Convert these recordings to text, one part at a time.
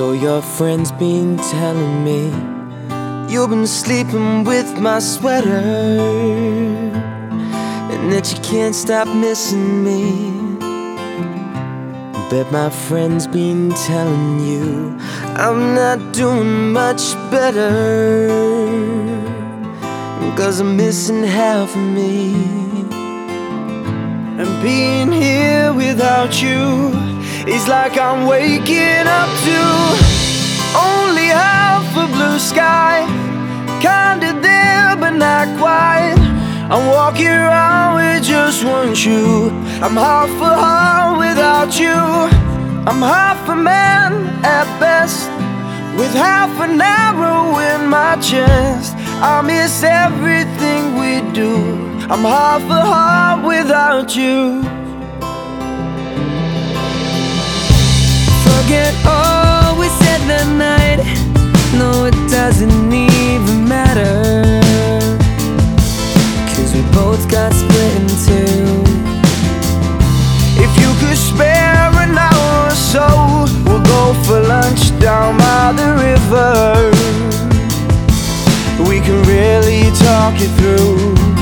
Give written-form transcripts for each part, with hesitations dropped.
So your friend's been telling me you've been sleeping with my sweater, and that you can't stop missing me. Bet my friend's been telling you I'm not doing much better, 'cause I'm missing half of me. And being here without you is like I'm waking up to only half a blue sky. Kinda there but not quite. I'm walking around with just one shoe. I'm half a heart without you. I'm half a man at best, with half an arrow in my chest. I miss everything we do. I'm half a heart without you. Forget all we said that night. No, it doesn't even matter, 'cause we both got split in two. If you could spare an hour or so, we'll go for lunch down by the river. We can really talk it through.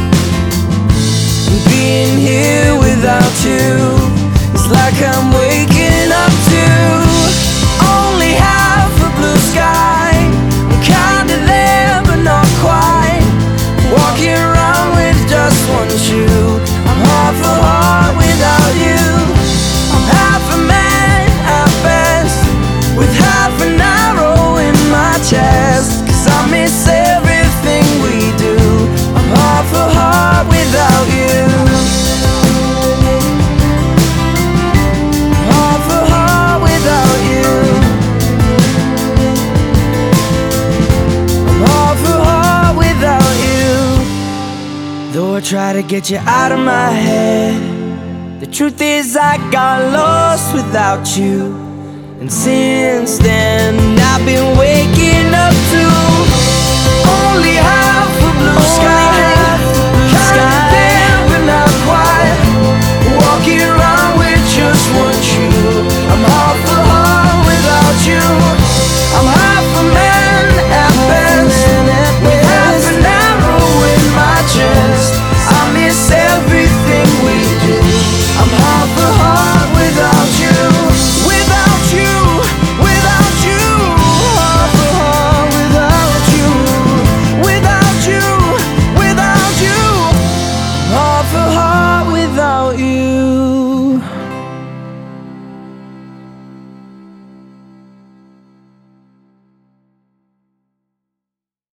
Being here without you is like I'm waking up to only half a blue sky. I'm kinda there but not quite. Walking around with just one shoe. I'm half a heart without you. I'm half a man at best, with half an arrow in my chest. 'Cause I miss everything we do. I'm half a heart without you. Half a heart without you. I'm half a heart without you. Though I try to get you out of my head, the truth is I got lost without you. And since then I've been waking up to only half a blue sky.